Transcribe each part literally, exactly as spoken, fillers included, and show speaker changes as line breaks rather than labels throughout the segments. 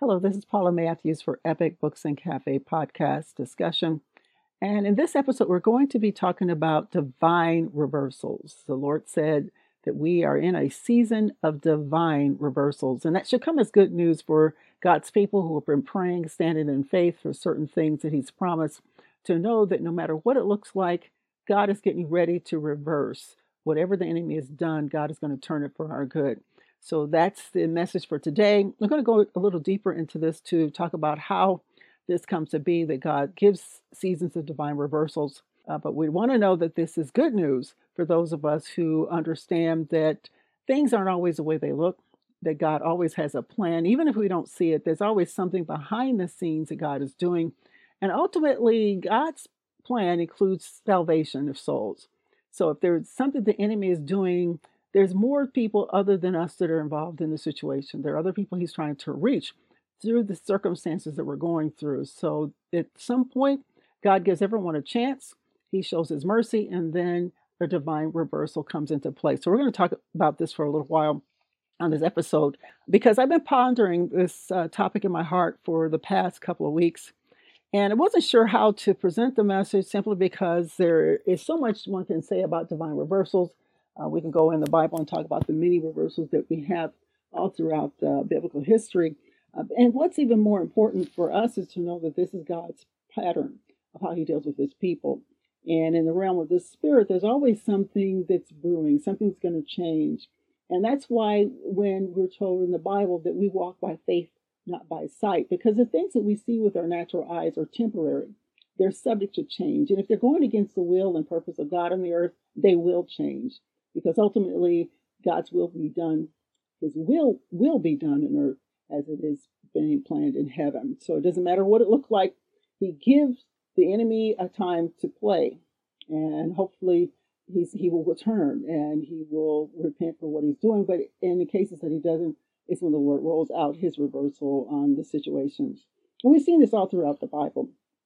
Hello, this is Paula Matthews for Epic Books and Cafe podcast discussion. And in this episode, we're going to be talking about divine reversals. The Lord said that we are in a season of divine reversals, and that should come as good news for God's people who have been praying, standing in faith for certain things that He's promised, to know that no matter what it looks like, God is getting ready to reverse whatever the enemy has done. God is going to turn it for our good. So that's the message for today. I'm going to go a little deeper into this to talk about how this comes to be, that God gives seasons of divine reversals. Uh, but we want to know that this is good news for those of us who understand that things aren't always the way they look, that God always has a plan. Even if we don't see it, there's always something behind the scenes that God is doing. And ultimately, God's plan includes salvation of souls. So if there's something the enemy is doing, there's more people other than us that are involved in the situation. There are other people he's trying to reach through the circumstances that we're going through. So at some point, God gives everyone a chance. He shows his mercy, and then a divine reversal comes into play. So we're going to talk about this for a little while on this episode, because I've been pondering this uh, topic in my heart for the past couple of weeks. And I wasn't sure how to present the message, simply because there is so much one can say about divine reversals. Uh, we can go in the Bible and talk about the many reversals that we have all throughout uh, biblical history. Uh, and what's even more important for us is to know that this is God's pattern of how he deals with his people. And in the realm of the spirit, there's always something that's brewing, something's going to change. And that's why when we're told in the Bible that we walk by faith, not by sight, because the things that we see with our natural eyes are temporary. They're subject to change. And if they're going against the will and purpose of God on the earth, they will change. Because ultimately, God's will be done. His will will be done on earth as it is being planned in heaven. So it doesn't matter what it looks like. He gives the enemy a time to play. And hopefully he's, he will return and he will repent for what he's doing. But in the cases that he doesn't, it's when the Lord rolls out his reversal on the situations. And we've seen this all throughout the Bible.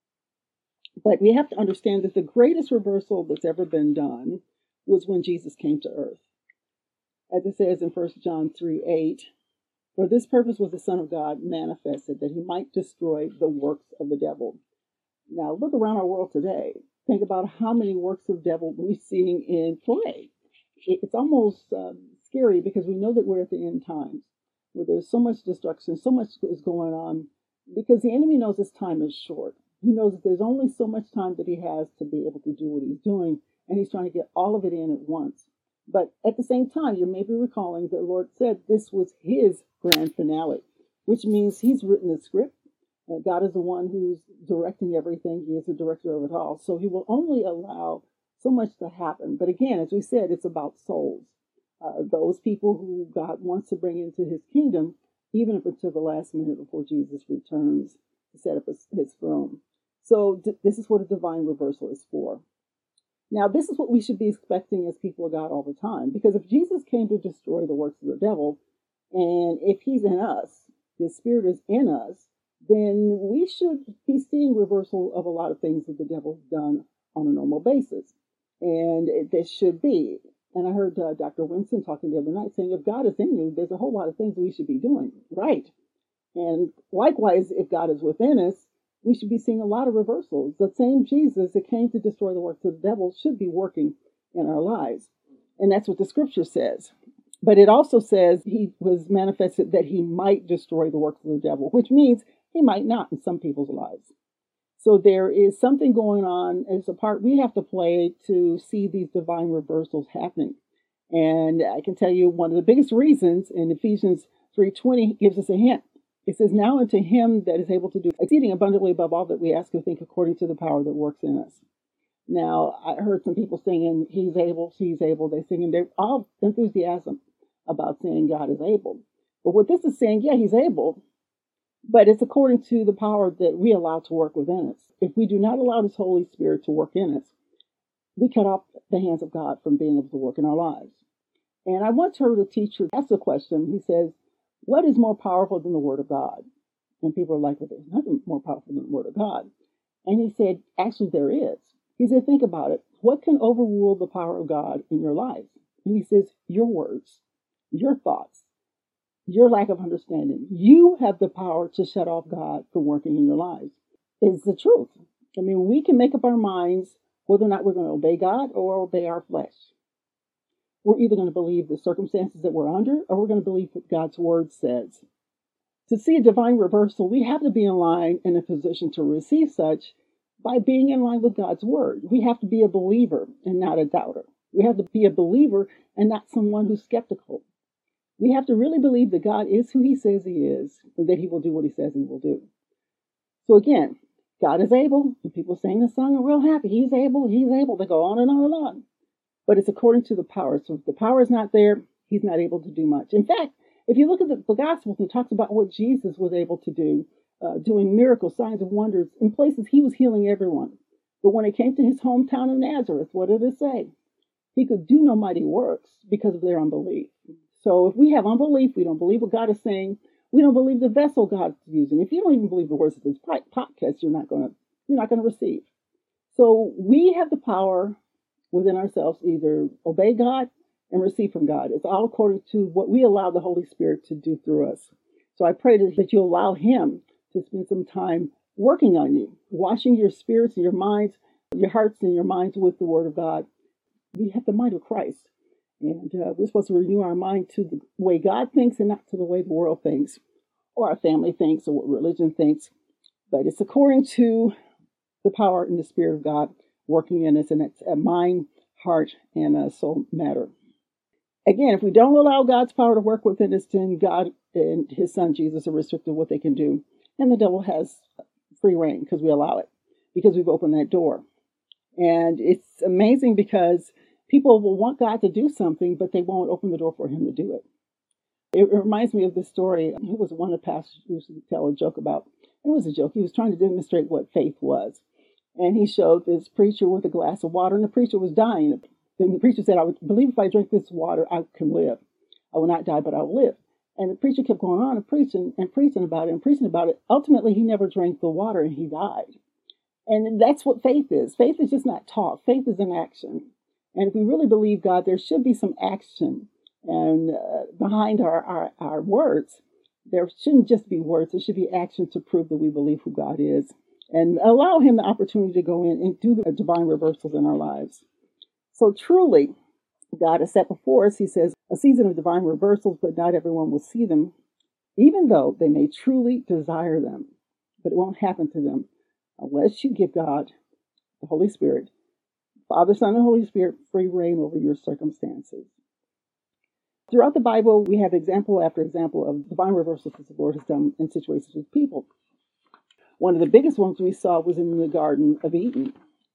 But we have to understand that the greatest reversal that's ever been done was when Jesus came to earth. As it says in First John three eight, for this purpose was the Son of God manifested, that he might destroy the works of the devil. Now look around our world today. Think about how many works of the devil we're seeing in play. It's almost um, scary, because we know that we're at the end times, where there's so much destruction, so much is going on, because the enemy knows his time is short. He knows that there's only so much time that he has to be able to do what he's doing. And he's trying to get all of it in at once. But at the same time, you may be recalling that the Lord said this was his grand finale, which means he's written the script. Uh, God is the one who's directing everything. He is the director of it all. So he will only allow so much to happen. But again, as we said, it's about souls. Uh, those people who God wants to bring into his kingdom, even up until the last minute before Jesus returns to set up his, his throne. So d- this is what a divine reversal is for. Now, this is what we should be expecting as people of God all the time, because if Jesus came to destroy the works of the devil, and if he's in us, his spirit is in us, then we should be seeing reversal of a lot of things that the devil's done on a normal basis. And this should be. And I heard uh, Doctor Winston talking the other night saying, if God is in you, there's a whole lot of things we should be doing. Right. And likewise, if God is within us, we should be seeing a lot of reversals. The same Jesus that came to destroy the works of the devil should be working in our lives. And that's what the scripture says. But it also says he was manifested that he might destroy the works of the devil, which means he might not in some people's lives. So there is something going on as a part we have to play to see these divine reversals happening. And I can tell you one of the biggest reasons in Ephesians three twenty gives us a hint. It says, now unto him that is able to do exceeding abundantly above all that we ask or think, according to the power that works in us. Now, I heard some people singing, he's able, he's able. They sing, and they're all enthusiasm about saying God is able. But what this is saying, yeah, he's able, but it's according to the power that we allow to work within us. If we do not allow his Holy Spirit to work in us, we cut off the hands of God from being able to work in our lives. And I once heard a teacher ask a question. He says, what is more powerful than the Word of God? And people are like, well, there's nothing more powerful than the Word of God. And he said, actually, there is. He said, think about it. What can overrule the power of God in your life? And he says, your words, your thoughts. your lack of understanding. You have the power to shut off God from working in your lives. It's the truth. I mean, we can make up our minds whether or not we're going to obey God or obey our flesh. We're either going to believe the circumstances that we're under, or we're going to believe what God's word says. To see a divine reversal, we have to be in line and in a position to receive such by being in line with God's word. We have to be a believer and not a doubter. We have to be a believer and not someone who's skeptical. We have to really believe that God is who he says he is, and that he will do what he says he will do. So again, God is able, and people sing the song are real happy. He's able, he's able to go on and on and on. But it's according to the power. So if the power is not there, he's not able to do much. In fact, if you look at the, the Gospels, it talks about what Jesus was able to do, uh, doing miracles, signs, and wonders in places he was healing everyone. But when it came to his hometown of Nazareth, what did it say? He could do no mighty works because of their unbelief. So if we have unbelief, we don't believe what God is saying, we don't believe the vessel God's using. If you don't even believe the words of this podcast, you're not going to you're not going to receive. So we have the power within ourselves to either obey God and receive from God. It's all according to what we allow the Holy Spirit to do through us. So I pray that you allow him to spend some time working on you, washing your spirits and your minds, your hearts and your minds with the word of God. We have the mind of Christ. And uh, we're supposed to renew our mind to the way God thinks and not to the way the world thinks, or our family thinks, or what religion thinks. But it's according to the power and the Spirit of God working in us, and it's a mind, heart, and a soul matter. Again, if we don't allow God's power to work within us, then God and his son Jesus are restricted what they can do. And the devil has free reign because we allow it, because we've opened that door. And it's amazing because people will want God to do something, but they won't open the door for him to do it. It reminds me of this story. It was one of the pastors who used to tell a joke about. It was a joke. He was trying to demonstrate what faith was. And he showed this preacher with a glass of water, and the preacher was dying. Then the preacher said, I would believe if I drink this water, I can live. I will not die, but I will live. And the preacher kept going on and preaching and preaching about it and preaching about it. Ultimately, he never drank the water and he died. And that's what faith is. Faith is just not talk. Faith is an action. And if we really believe God, there should be some action and uh, behind our, our, our words. There shouldn't just be words. There should be action to prove that we believe who God is and allow him the opportunity to go in and do the divine reversals in our lives. So truly, God has set before us, he says, a season of divine reversals, but not everyone will see them, even though they may truly desire them. But it won't happen to them unless you give God, the Holy Spirit, Father, Son, and Holy Spirit, free reign over your circumstances. Throughout the Bible, we have example after example of divine reversals that the Lord has done in situations with people. One of the biggest ones we saw was in the Garden of Eden.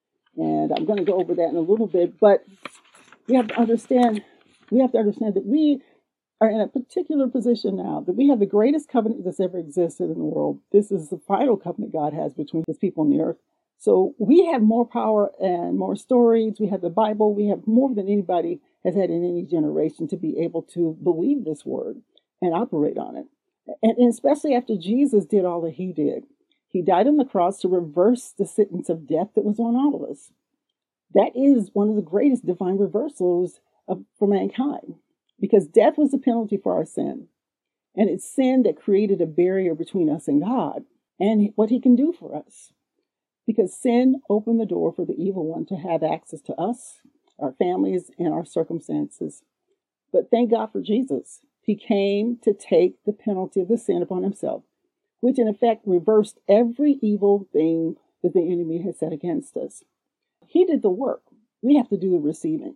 And I'm going to go over that in a little bit, but we have to understand, we have to understand that we are in a particular position now, that we have the greatest covenant that's ever existed in the world. This is the final covenant God has between his people and the earth. So we have more power and more stories. We have the Bible. We have more than anybody has had in any generation to be able to believe this word and operate on it. And, and especially after Jesus did all that he did. He died on the cross to reverse the sentence of death that was on all of us. That is one of the greatest divine reversals of, for mankind, because death was the penalty for our sin. And it's sin that created a barrier between us and God and what he can do for us. Because sin opened the door for the evil one to have access to us, our families, and our circumstances. But thank God for Jesus. He came to take the penalty of the sin upon himself, which in effect reversed every evil thing that the enemy had set against us. He did the work. We have to do the receiving.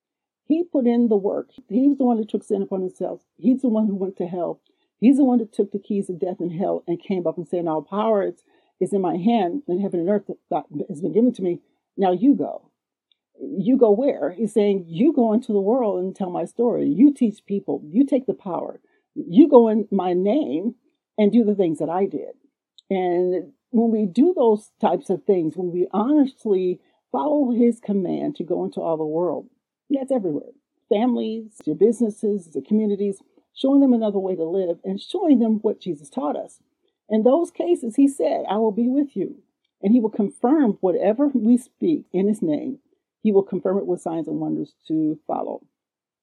He put in the work. He was the one that took sin upon himself. He's the one who went to hell. He's the one that took the keys of death and hell and came up and said, now power is, is in my hand, and heaven and earth that has been given to me. Now you go. You go where? He's saying, you go into the world and tell my story. You teach people. You take the power. You go in my name and do the things that I did. And when we do those types of things, when we honestly follow his command to go into all the world, that's everywhere. Families, your businesses, the communities, showing them another way to live and showing them what Jesus taught us. In those cases, he said, I will be with you. And he will confirm whatever we speak in his name. He will confirm it with signs and wonders to follow.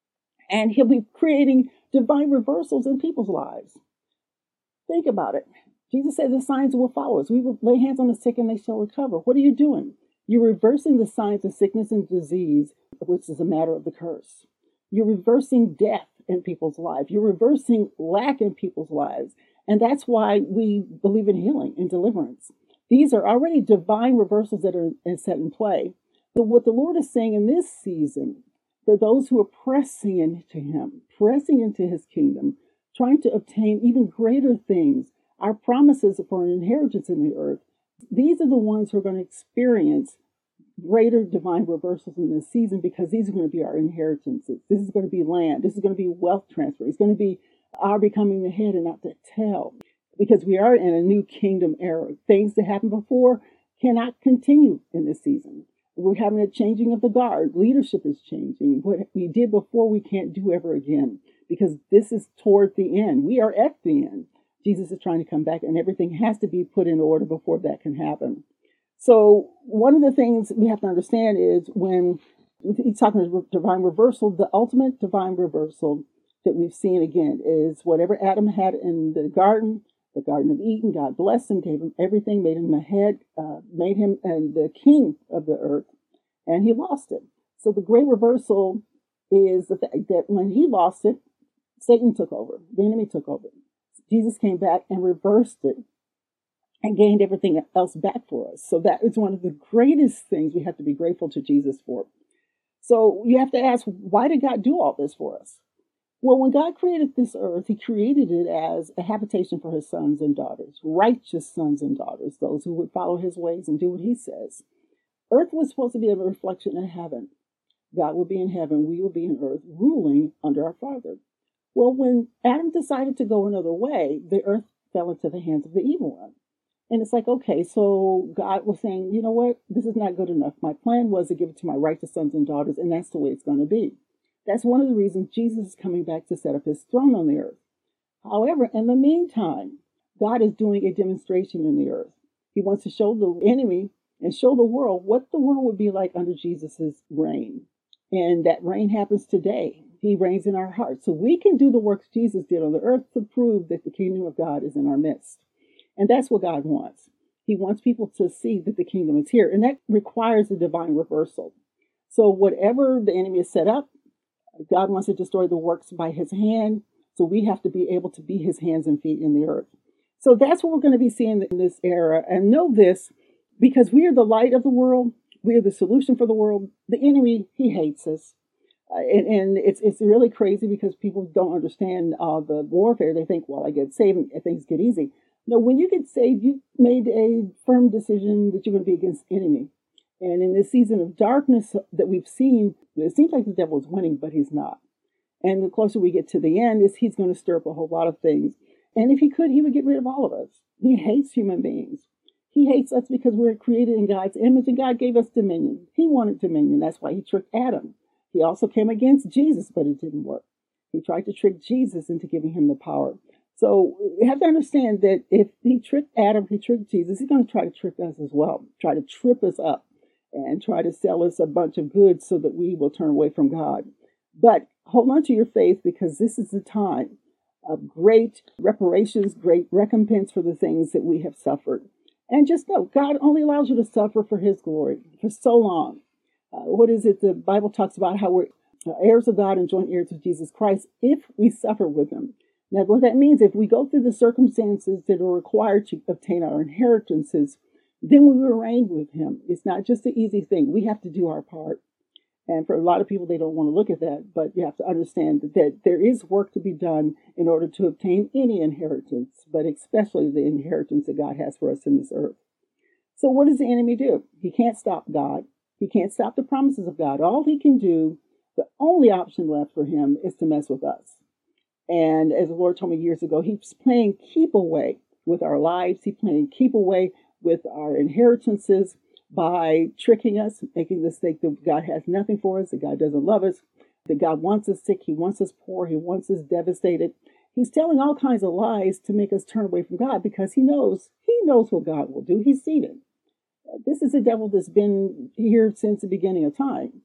And he'll be creating divine reversals in people's lives. Think about it. Jesus said the signs will follow us. We will lay hands on the sick and they shall recover. What are you doing? You're reversing the signs of sickness and disease, which is a matter of the curse. You're reversing death in people's lives. You're reversing lack in people's lives. And that's why we believe in healing and deliverance. These are already divine reversals that are set in play. But what the Lord is saying in this season, for those who are pressing into Him, pressing into His kingdom, trying to obtain even greater things, our promises for an inheritance in the earth, these are the ones who are going to experience greater divine reversals in this season, because these are going to be our inheritances. This is going to be land. This is going to be wealth transfer. It's going to be our becoming the head and not the tail, because we are in a new kingdom era. Things that happened before cannot continue in this season. We're having a changing of the guard. Leadership is changing. What we did before, we can't do ever again, because this is toward the end. We are at the end. Jesus is trying to come back, and everything has to be put in order before that can happen. So one of the things we have to understand is when he's talking about divine reversal, the ultimate divine reversal that we've seen again is whatever Adam had in the garden, the Garden of Eden, God blessed him, gave him everything, made him the head, uh, made him and the king of the earth, and he lost it. So the great reversal is the fact that when he lost it, Satan took over, the enemy took over. Jesus came back and reversed it and gained everything else back for us. So that is one of the greatest things we have to be grateful to Jesus for. So you have to ask, why did God do all this for us? Well, when God created this earth, He created it as a habitation for His sons and daughters, righteous sons and daughters, those who would follow His ways and do what He says. Earth was supposed to be a reflection of heaven. God will be in heaven, we will be in earth, ruling under our Father. Well, when Adam decided to go another way, the earth fell into the hands of the evil one. And it's like, okay, so God was saying, you know what? This is not good enough. My plan was to give it to my righteous sons and daughters, and that's the way it's going to be. That's one of the reasons Jesus is coming back to set up His throne on the earth. However, in the meantime, God is doing a demonstration in the earth. He wants to show the enemy and show the world what the world would be like under Jesus's reign. And that reign happens today. He reigns in our hearts. So we can do the works Jesus did on the earth to prove that the kingdom of God is in our midst. And that's what God wants. He wants people to see that the kingdom is here. And that requires a divine reversal. So whatever the enemy has set up, God wants to destroy the works by His hand. So we have to be able to be His hands and feet in the earth. So that's what we're going to be seeing in this era. And know this, because we are the light of the world. We are the solution for the world. The enemy, he hates us. Uh, and, and it's it's really crazy because people don't understand uh, the warfare. They think, well, I get saved and things get easy. No, when you get saved, you made a firm decision that you're going to be against the enemy. And in this season of darkness that we've seen, it seems like the devil's winning, but he's not. And the closer we get to the end, is he's going to stir up a whole lot of things. And if he could, he would get rid of all of us. He hates human beings. He hates us because we're created in God's image, and God gave us dominion. He wanted dominion. That's why He tricked Adam. He also came against Jesus, but it didn't work. He tried to trick Jesus into giving him the power. So you have to understand that if he tricked Adam, he tricked Jesus, he's going to try to trick us as well, try to trip us up and try to sell us a bunch of goods so that we will turn away from God. But hold on to your faith, because this is the time of great reparations, great recompense for the things that we have suffered. And just know, God only allows you to suffer for His glory for so long. Uh, what is it? The Bible talks about how we're heirs of God and joint heirs of Jesus Christ if we suffer with Him. Now, what that means, if we go through the circumstances that are required to obtain our inheritances, then we will reign with Him. It's not just an easy thing. We have to do our part. And for a lot of people, they don't want to look at that, but you have to understand that, that there is work to be done in order to obtain any inheritance, but especially the inheritance that God has for us in this earth. So what does the enemy do? He can't stop God. He can't stop the promises of God. All he can do, the only option left for him is to mess with us. And as the Lord told me years ago, He's playing keep away with our lives. He's playing keep away with our inheritances by tricking us, making us think that God has nothing for us, that God doesn't love us, that God wants us sick, He wants us poor, He wants us devastated. He's telling all kinds of lies to make us turn away from God, because He knows, He knows what God will do. He's seen it. This is a devil that's been here since the beginning of time.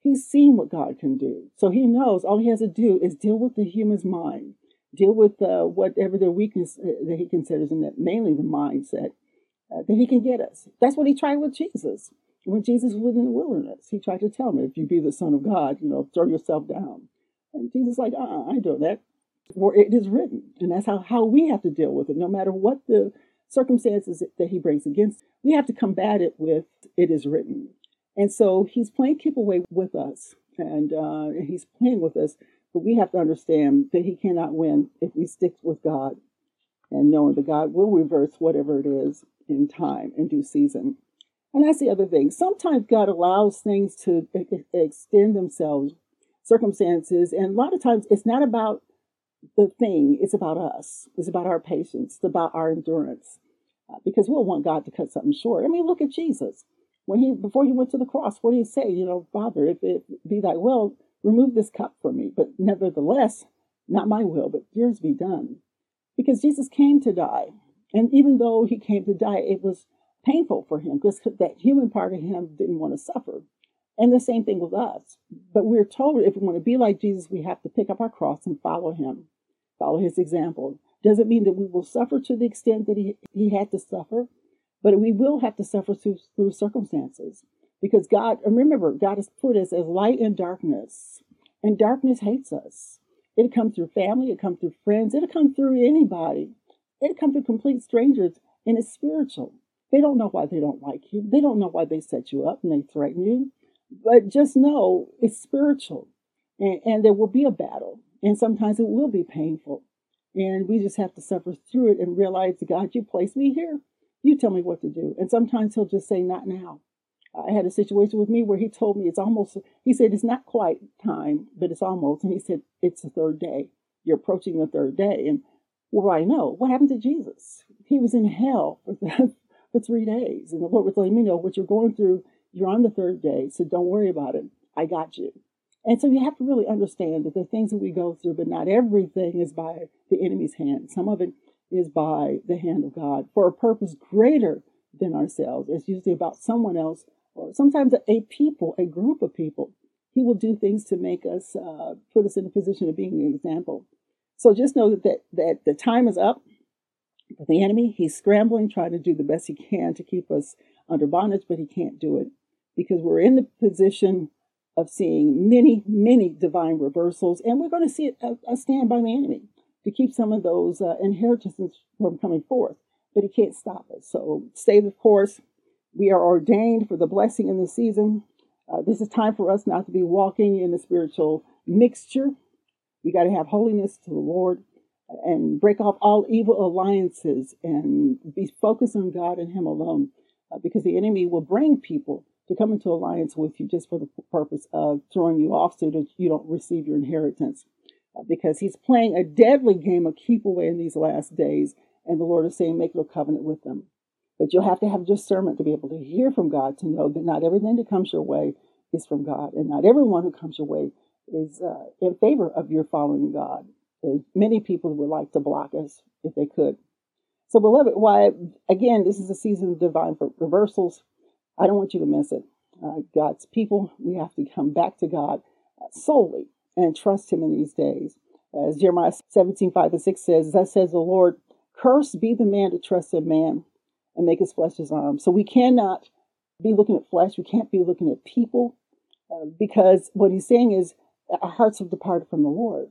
He's seen what God can do. So he knows all he has to do is deal with the human's mind, deal with uh, whatever their weakness uh, that he considers, and that mainly the mindset, uh, that he can get us. That's what he tried with Jesus. When Jesus was in the wilderness, he tried to tell him, if you be the Son of God, you know, throw yourself down. And Jesus is like, uh-uh, I ain't doing that. For it is written. And that's how, how we have to deal with it. No matter what the circumstances that he brings against, we have to combat it with, it is written. And so he's playing keep away with us. And uh, he's playing with us. But we have to understand that he cannot win if we stick with God and knowing that God will reverse whatever it is in time, in due season. And that's the other thing. Sometimes God allows things to extend themselves, circumstances. And a lot of times it's not about the thing, it's about us. It's about our patience. It's about our endurance. Uh, because we'll want God to cut something short. I mean, look at Jesus. When he, before he went to the cross, what did he say? You know, Father, if it be thy will, remove this cup from me. But nevertheless, not my will, but yours be done. Because Jesus came to die. And even though he came to die, it was painful for him because that human part of him didn't want to suffer. And the same thing with us. But we're told if we want to be like Jesus, we have to pick up our cross and follow him, follow his example. Doesn't mean that we will suffer to the extent that he, he had to suffer, but we will have to suffer through, through circumstances. Because God, remember, God has put us as light in darkness, and darkness hates us. It'll come through family, it'll come through friends, it'll come through anybody. It'll come through complete strangers, and it's spiritual. They don't know why they don't like you. They don't know why they set you up and they threaten you. But just know it's spiritual, and, and there will be a battle, and sometimes it will be painful. And we just have to suffer through it and realize, God, you placed me here. You tell me what to do. And sometimes he'll just say, not now. I had a situation with me where he told me it's almost, he said, it's not quite time, but it's almost. And he said, it's the third day. You're approaching the third day. And well, I know what happened to Jesus. He was in hell for, for three days. And the Lord was letting me know what you're going through. You're on the third day. So don't worry about it. I got you. And so you have to really understand that the things that we go through, but not everything is by the enemy's hand. Some of it is by the hand of God for a purpose greater than ourselves. It's usually about someone else, or sometimes a people, a group of people. He will do things to make us, uh, put us in a position of being an example. So just know that, that, that the time is up for the enemy. He's scrambling, trying to do the best he can to keep us under bondage, but he can't do it because we're in the position of seeing many, many divine reversals. And we're going to see a, a stand by the enemy to keep some of those uh, inheritances from coming forth. But he can't stop us. So stay the course. We are ordained for the blessing in the season. Uh, this is time for us not to be walking in the spiritual mixture. We got to have holiness to the Lord and break off all evil alliances and be focused on God and him alone. Uh, because the enemy will bring people to come into alliance with you just for the purpose of throwing you off so that you don't receive your inheritance. Uh, because he's playing a deadly game of keep away in these last days. And the Lord is saying, make no covenant with them. But you'll have to have discernment to be able to hear from God, to know that not everything that comes your way is from God. And not everyone who comes your way is uh, in favor of your following God. As many people would like to block us if they could. So, beloved, why, again, this is a season of divine reversals. I don't want you to miss it. Uh, God's people, we have to come back to God uh, solely and trust him in these days. As Jeremiah seventeen, five and six says, that says the Lord, cursed be the man that trusts in man and make his flesh his arm. So we cannot be looking at flesh. We can't be looking at people uh, because what he's saying is our hearts have departed from the Lord.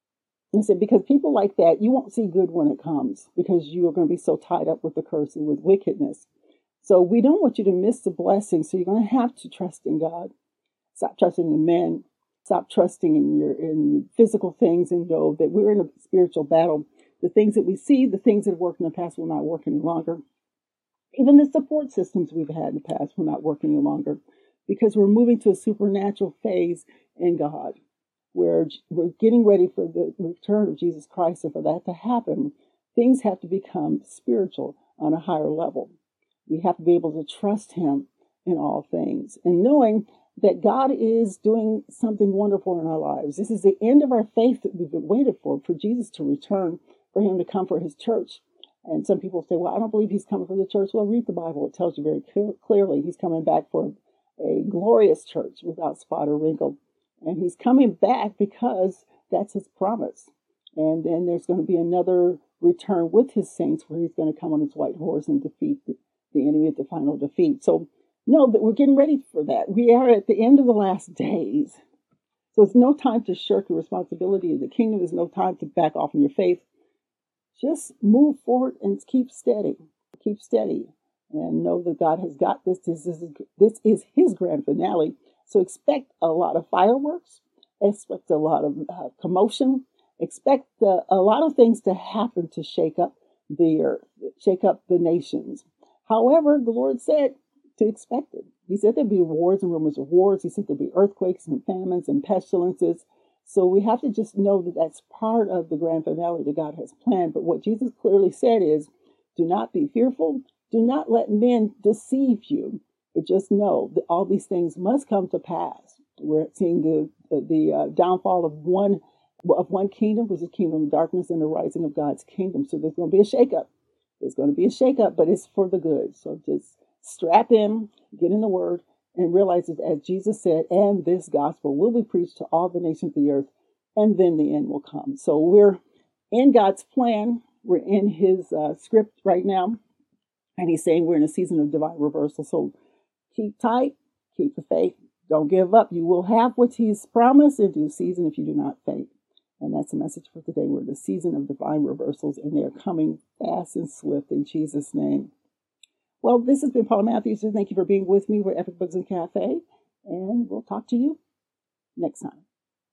He said, because people like that, you won't see good when it comes because you are going to be so tied up with the curse and with wickedness. So we don't want you to miss the blessing. So you're going to have to trust in God. Stop trusting in men. Stop trusting in your in physical things and know that we're in a spiritual battle. The things that we see, the things that have worked in the past will not work any longer. Even the support systems we've had in the past will not work any longer because we're moving to a supernatural phase in God where we're getting ready for the return of Jesus Christ. And for that to happen, things have to become spiritual on a higher level. We have to be able to trust him in all things and knowing that God is doing something wonderful in our lives. This is the end of our faith that we've been waiting for, for Jesus to return, for him to come for his church. And some people say, well, I don't believe he's coming for the church. Well, read the Bible. It tells you very clear, clearly he's coming back for a glorious church without spot or wrinkle. And he's coming back because that's his promise. And then there's going to be another return with his saints where he's going to come on his white horse and defeat the, the enemy at the final defeat. So know that we're getting ready for that. We are at the end of the last days. So it's no time to shirk the responsibility of the kingdom. There's no time to back off in your faith. Just move forward and keep steady. Keep steady. And know that God has got this. This is, this is his grand finale. So expect a lot of fireworks. Expect a lot of uh, commotion. Expect uh, a lot of things to happen to shake up the earth, shake up the nations. However, the Lord said to expect it. He said there'd be wars and rumors of wars. He said there'd be earthquakes and famines and pestilences. So we have to just know that that's part of the grand finale that God has planned. But what Jesus clearly said is, do not be fearful. Do not let men deceive you. But just know that all these things must come to pass. We're seeing the the, the uh, downfall of one of one kingdom, which is the kingdom of darkness, and the rising of God's kingdom. So there's going to be a shakeup. There's going to be a shakeup, but it's for the good. So just strap in, get in the word, and realize that as Jesus said, and this gospel will be preached to all the nations of the earth, and then the end will come. So we're in God's plan. We're in his uh, script right now. And he's saying we're in a season of divine reversal. So keep tight, keep the faith, don't give up. You will have what he's promised in due season if you do not faint. And that's the message for today. We're in the season of divine reversals, and they're coming fast and swift in Jesus' name. Well, this has been Paula Matthews. Thank you for being with me. We're Epic Books and Cafe, and we'll talk to you next time.